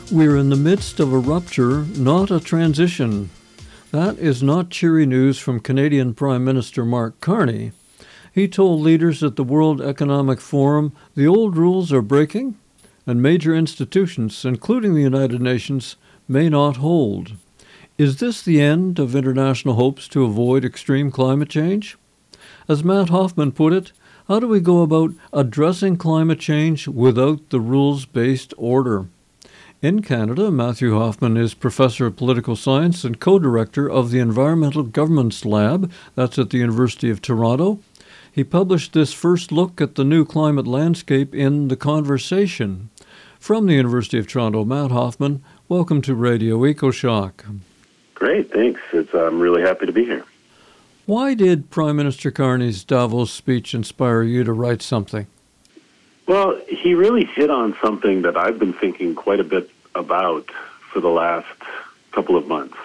We're in the midst of a rupture, not a transition. That is not cheery news from Canadian Prime Minister Mark Carney. He told leaders at the World Economic Forum the old rules are breaking and major institutions, including the United Nations, may not hold. Is this the end of international hopes to avoid extreme climate change? As Matt Hoffman put it, how do we go about addressing climate change without the rules-based order? In Canada, Matthew Hoffman is Professor of Political Science and co-director of the Environmental Governance Lab, that's at the University of Toronto. He published this first look at the new climate landscape in The Conversation. From the University of Toronto, Matt Hoffman, welcome to Radio EcoShock. Great, thanks. I'm really happy to be here. Why did Prime Minister Carney's Davos speech inspire you to write something? Well, he really hit on something that I've been thinking quite a bit about for the last couple of months,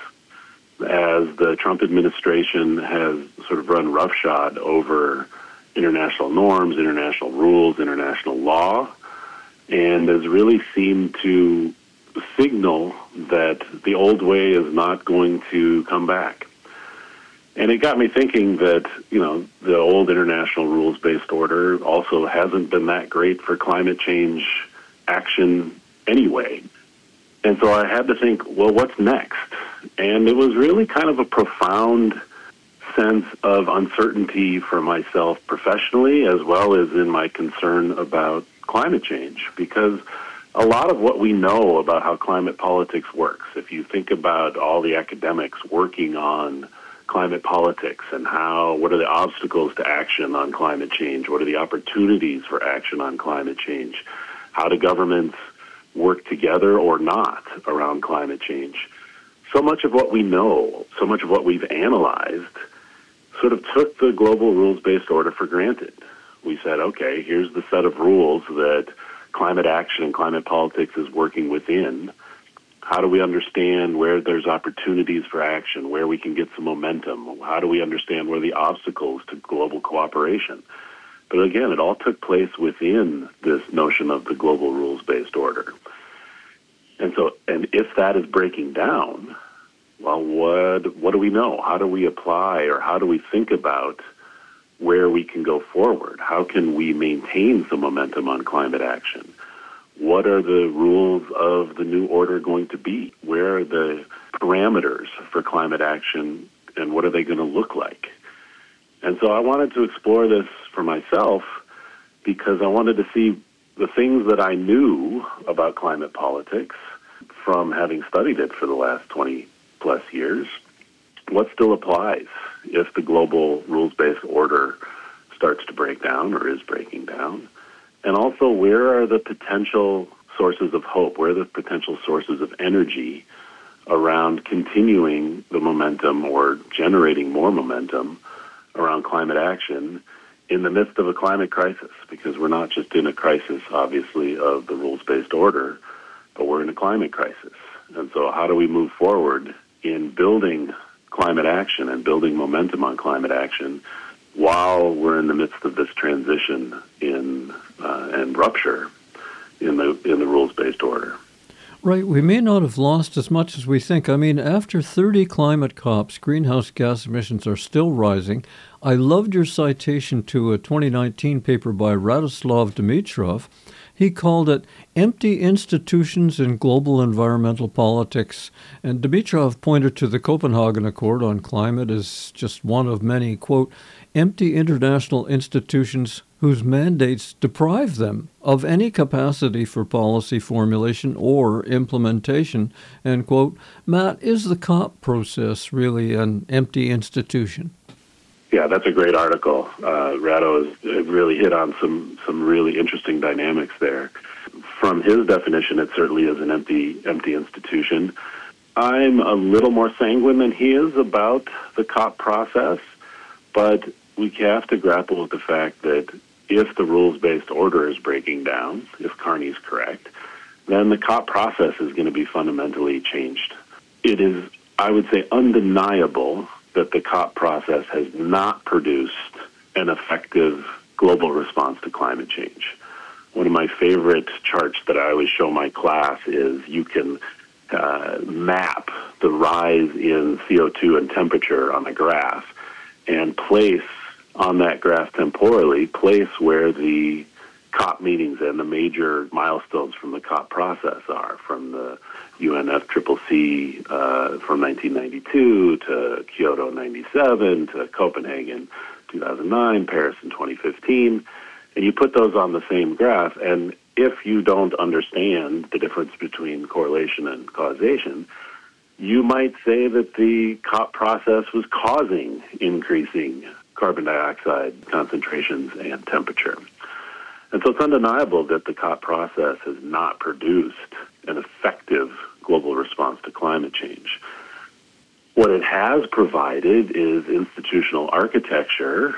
as the Trump administration has sort of run roughshod over international norms, international rules, international law, and has really seemed to signal that the old way is not going to come back. And it got me thinking that, the old international rules-based order also hasn't been that great for climate change action anyway. And so I had to think, well, what's next? And it was really kind of a profound sense of uncertainty for myself professionally, as well as in my concern about climate change, because a lot of what we know about how climate politics works, if you think about all the academics working on climate politics and what are the obstacles to action on climate change, what are the opportunities for action on climate change, how do governments work together or not around climate change. So much of what we know, so much of what we've analyzed, sort of took the global rules-based order for granted. We said, okay, here's the set of rules that climate action and climate politics is working within. How do we understand where there's opportunities for action, where we can get some momentum? How do we understand where the obstacles to global cooperation? But again, it all took place within this notion of the global rules-based order. And if that is breaking down, well, what do we know? How do we apply, or how do we think about where we can go forward? How can we maintain some momentum on climate action? What are the rules of the new order going to be? Where are the parameters for climate action, and what are they going to look like? And so I wanted to explore this for myself because I wanted to see the things that I knew about climate politics from having studied it for the last 20-plus years. What still applies if the global rules-based order starts to break down or is breaking down? And also, where are the potential sources of hope? Where are the potential sources of energy around continuing the momentum or generating more momentum around climate action in the midst of a climate crisis? Because we're not just in a crisis, obviously, of the rules-based order, but we're in a climate crisis. And so how do we move forward in building climate action and building momentum on climate action while we're in the midst of this transition and rupture in the rules-based order? Right, we may not have lost as much as we think. I mean, after 30 climate COPs, greenhouse gas emissions are still rising. I loved your citation to a 2019 paper by Radoslav Dimitrov. He called it Empty Institutions in Global Environmental Politics. And Dimitrov pointed to the Copenhagen Accord on Climate as just one of many, quote, empty international institutions whose mandates deprive them of any capacity for policy formulation or implementation, end quote. Matt, is the COP process really an empty institution? Yeah, that's a great article. Rado has really hit on some really interesting dynamics there. From his definition, it certainly is an empty institution. I'm a little more sanguine than he is about the COP process, but we have to grapple with the fact that if the rules-based order is breaking down, if Carney's correct, then the COP process is going to be fundamentally changed. It is, I would say, undeniable that the COP process has not produced an effective global response to climate change. one of my favorite charts that I always show my class is you can map the rise in CO2 and temperature on a graph and place on that graph temporally, place where the COP meetings and the major milestones from the COP process are, from the UNFCCC from 1992 to Kyoto 97 to Copenhagen 2009, Paris in 2015. And you put those on the same graph, and if you don't understand the difference between correlation and causation, you might say that the COP process was causing increasing carbon dioxide concentrations and temperature. And so it's undeniable that the COP process has not produced an effective global response to climate change. What it has provided is institutional architecture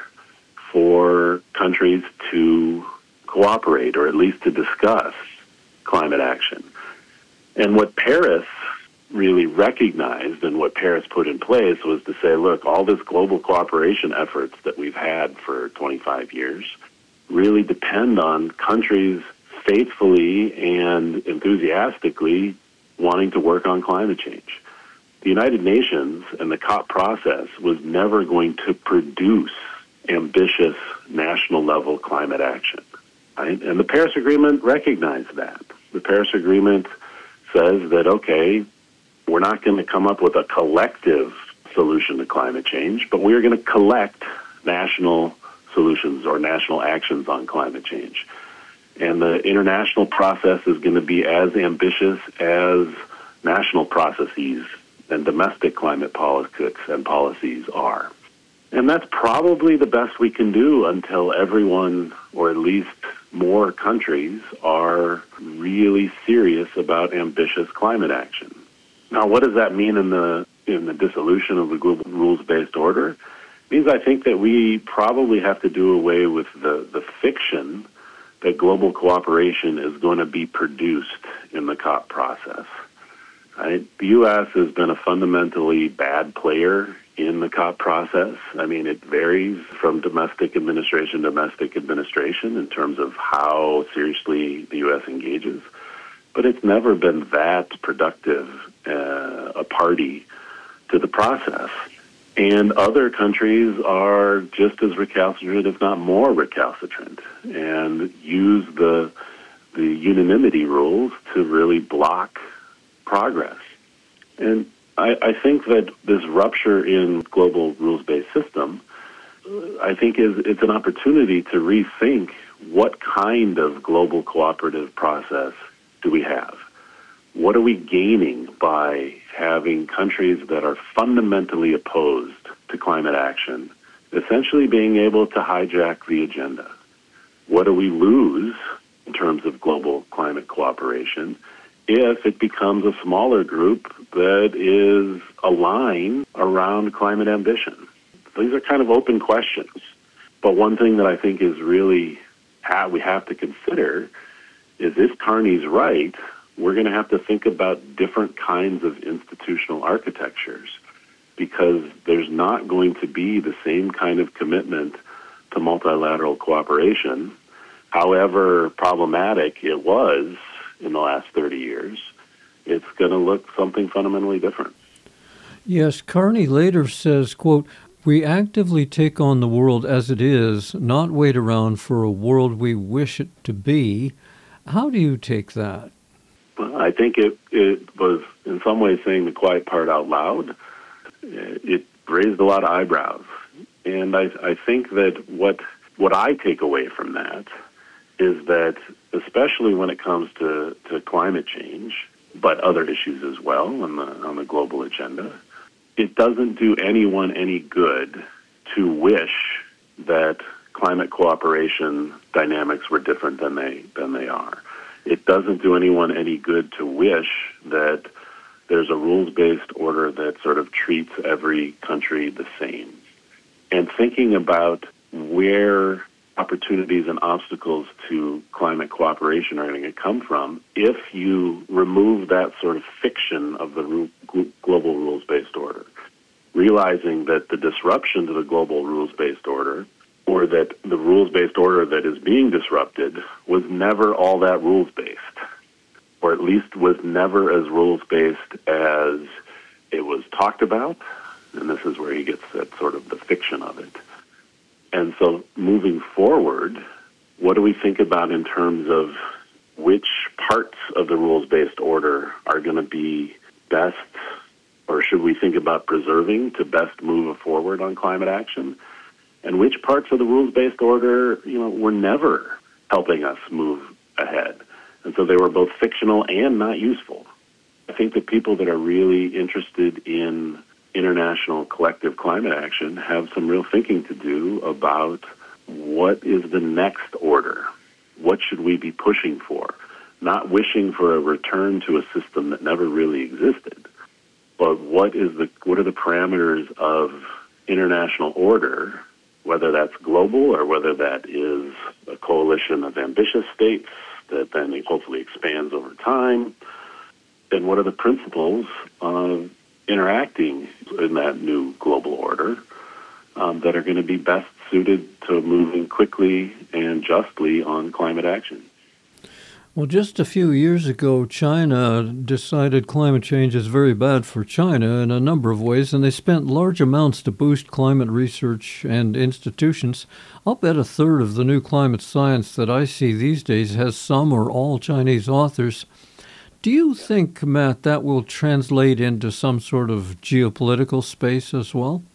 for countries to cooperate, or at least to discuss climate action. And what Paris really recognized and what Paris put in place was to say, look, all this global cooperation efforts that we've had for 25 years really depend on countries faithfully and enthusiastically wanting to work on climate change. The United Nations and the COP process was never going to produce ambitious national level climate action. Right? And the Paris Agreement recognized that. The Paris Agreement says that, okay, we're not going to come up with a collective solution to climate change, but we're going to collect national solutions or national actions on climate change. And the international process is going to be as ambitious as national processes and domestic climate politics and policies are. And that's probably the best we can do until everyone, or at least more countries, are really serious about ambitious climate action. Now, what does that mean in the dissolution of the global rules-based order? It means I think that we probably have to do away with the fiction that global cooperation is going to be produced in the COP process. Right? The U.S. has been a fundamentally bad player in the COP process. I mean, it varies from domestic administration to domestic administration in terms of how seriously the U.S. engages. But it's never been that productive a party to the process. And other countries are just as recalcitrant, if not more recalcitrant, and use the unanimity rules to really block progress. And I think that this rupture in global rules-based system, I think it's an opportunity to rethink what kind of global cooperative process do we have? What are we gaining by having countries that are fundamentally opposed to climate action essentially being able to hijack the agenda? What do we lose in terms of global climate cooperation if it becomes a smaller group that is aligned around climate ambition? These are kind of open questions. But one thing that I think is really we have to consider is, if Carney's right, we're going to have to think about different kinds of institutional architectures, because there's not going to be the same kind of commitment to multilateral cooperation, however problematic it was in the last 30 years. It's going to look something fundamentally different. Yes, Carney later says, quote, "We actively take on the world as it is, not wait around for a world we wish it to be." How do you take that? Well, I think it was in some ways saying the quiet part out loud. It raised a lot of eyebrows. And I think that what I take away from that is that, especially when it comes to climate change, but other issues as well on the global agenda, it doesn't do anyone any good to wish that climate cooperation dynamics were different than they are. It doesn't do anyone any good to wish that there's a rules-based order that sort of treats every country the same. And thinking about where opportunities and obstacles to climate cooperation are going to come from, if you remove that sort of fiction of the global rules-based order, realizing that the disruption to the global rules-based order or that the rules-based order that is being disrupted was never all that rules-based, or at least was never as rules-based as it was talked about, and this is where he gets at sort of the fiction of it. And so moving forward, what do we think about in terms of which parts of the rules-based order are going to be best, or should we think about preserving to best move forward on climate action? And which parts of the rules-based order, were never helping us move ahead? And so they were both fictional and not useful. I think that people that are really interested in international collective climate action have some real thinking to do about what is the next order. What should we be pushing for? Not wishing for a return to a system that never really existed, but what are the parameters of international order, whether that's global or whether that is a coalition of ambitious states that then hopefully expands over time, and what are the principles of interacting in that new global order that are going to be best suited to moving quickly and justly on climate action. Well, just a few years ago, China decided climate change is very bad for China in a number of ways, and they spent large amounts to boost climate research and institutions. I'll bet a third of the new climate science that I see these days has some or all Chinese authors. Do you think, Matt, that will translate into some sort of geopolitical space as well?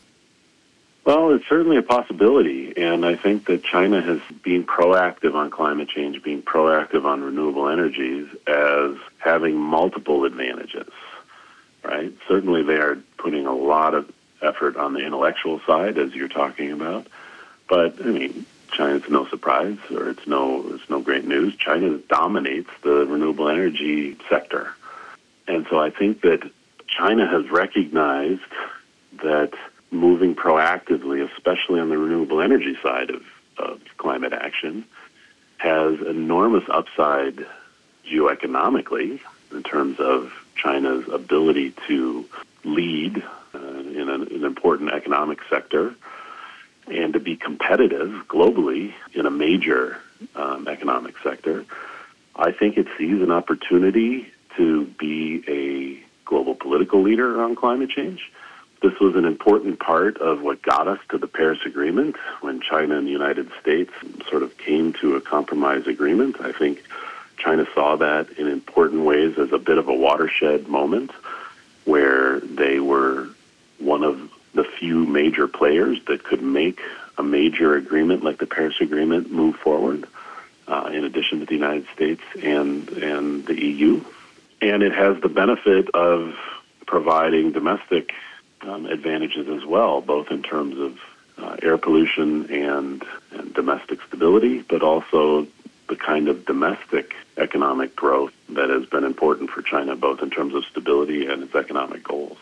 Well, it's certainly a possibility, and I think that China has been proactive on climate change, being proactive on renewable energies as having multiple advantages, right? Certainly they are putting a lot of effort on the intellectual side, as you're talking about, but, China's no surprise, or it's no great news. China dominates the renewable energy sector. And so I think that China has recognized that moving proactively, especially on the renewable energy side of climate action, has enormous upside geoeconomically in terms of China's ability to lead in an important economic sector and to be competitive globally in a major economic sector. I think it sees an opportunity to be a global political leader on climate change. This was an important part of what got us to the Paris Agreement when China and the United States sort of came to a compromise agreement. I think China saw that in important ways as a bit of a watershed moment where they were one of the few major players that could make a major agreement like the Paris Agreement move forward, in addition to the United States and the EU. And it has the benefit of providing domestic advantages as well, both in terms of air pollution and domestic stability, but also the kind of domestic economic growth that has been important for China, both in terms of stability and its economic goals.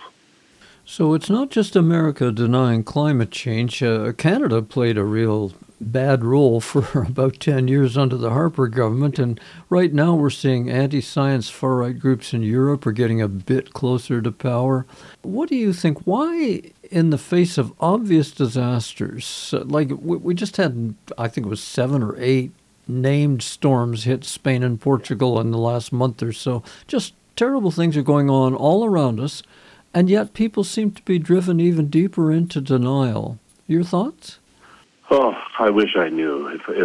So it's not just America denying climate change. Canada played a real bad role for about 10 years under the Harper government, and right now we're seeing anti-science far-right groups in Europe are getting a bit closer to power. What do you think? Why, in the face of obvious disasters, like we just had, I think it was 7 or 8 named storms hit Spain and Portugal in the last month or so, just terrible things are going on all around us, and yet people seem to be driven even deeper into denial. Your thoughts? Oh, I wish I knew.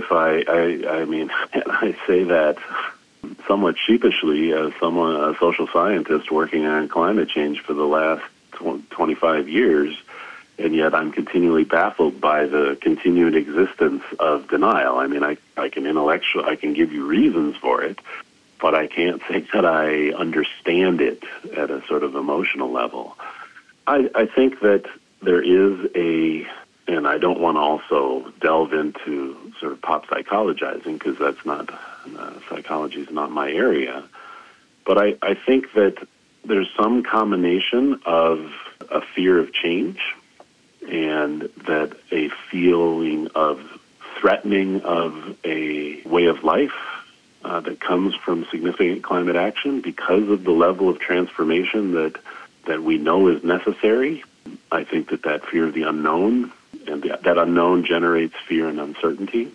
I say that somewhat sheepishly as a social scientist working on climate change for the last 25 years, and yet I'm continually baffled by the continued existence of denial. I can give you reasons for it, but I can't say that I understand it at a sort of emotional level. I think that there is and I don't want to also delve into sort of pop psychologizing because that's not, psychology is not my area, but I think that there's some combination of a fear of change and that a feeling of threatening of a way of life that comes from significant climate action because of the level of transformation that we know is necessary. I think that fear of the unknown and that unknown generates fear and uncertainty.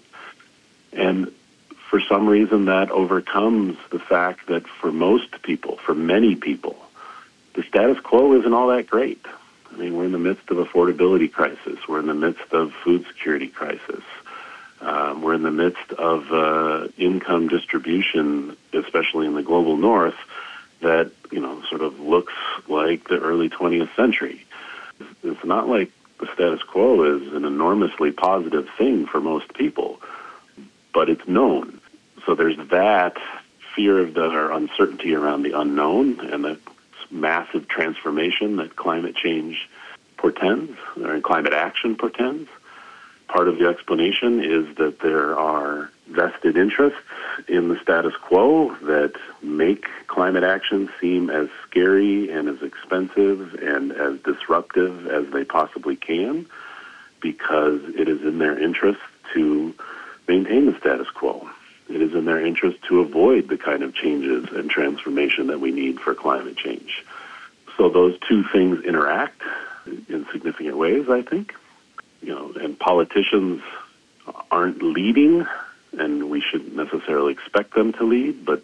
And for some reason, that overcomes the fact that for most people, for many people, the status quo isn't all that great. I mean, we're in the midst of affordability crisis. We're in the midst of food security crisis. We're in the midst of income distribution, especially in the global north, that, sort of looks like the early 20th century. It's not like the status quo is an enormously positive thing for most people, but it's known. So there's that fear of or uncertainty around the unknown and the massive transformation that climate change portends, or climate action portends. Part of the explanation is that there are vested interests in the status quo that make climate action seem as scary and as expensive and as disruptive as they possibly can, because it is in their interest to maintain the status quo. It is in their interest to avoid the kind of changes and transformation that we need for climate change. So those two things interact in significant ways, I think. And politicians aren't leading, and we shouldn't necessarily expect them to lead, but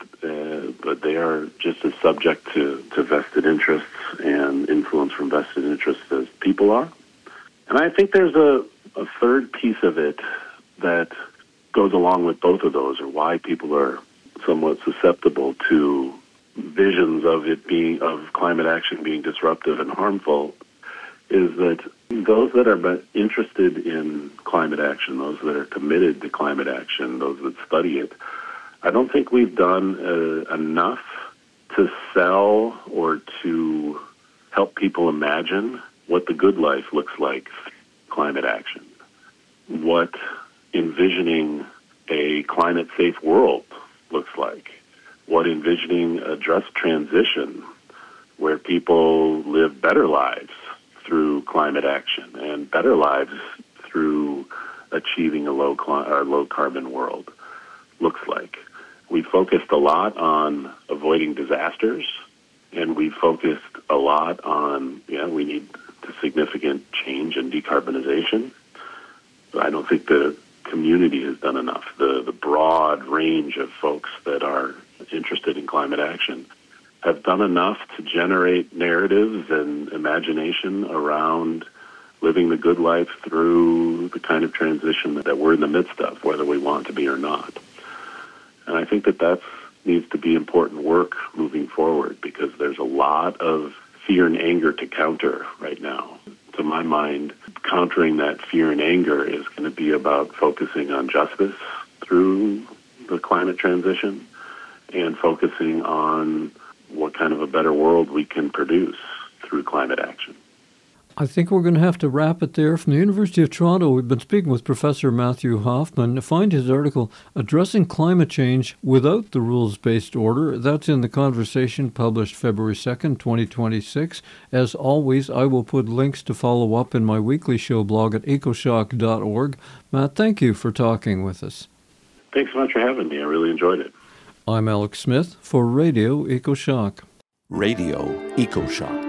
they are just as subject to vested interests and influence from vested interests as people are. And I think there's a third piece of it that goes along with both of those, or why people are somewhat susceptible to visions of climate action being disruptive and harmful, is that those that are interested in climate action, those that are committed to climate action, those that study it, I don't think we've done enough to sell or to help people imagine what the good life looks like through climate action, what envisioning a climate-safe world looks like, what envisioning a just transition where people live better lives through climate action and better lives through achieving a low carbon world looks like. We focused a lot on avoiding disasters, and we focused a lot on, we need significant change and decarbonization. But I don't think the community has done enough. The broad range of folks that are interested in climate action have done enough to generate narratives and imagination around living the good life through the kind of transition that we're in the midst of, whether we want to be or not. And I think that needs to be important work moving forward, because there's a lot of fear and anger to counter right now. To my mind, countering that fear and anger is going to be about focusing on justice through the climate transition and focusing on what kind of a better world we can produce through climate action. I think we're going to have to wrap it there. From the University of Toronto, we've been speaking with Professor Matthew Hoffman. Find his article, Addressing Climate Change Without the Rules-Based Order. That's in The Conversation, published February 2nd, 2026. As always, I will put links to follow up in my weekly show blog at ecoshock.org. Matt, thank you for talking with us. Thanks so much for having me. I really enjoyed it. I'm Alex Smith for Radio EcoShock. Radio EcoShock.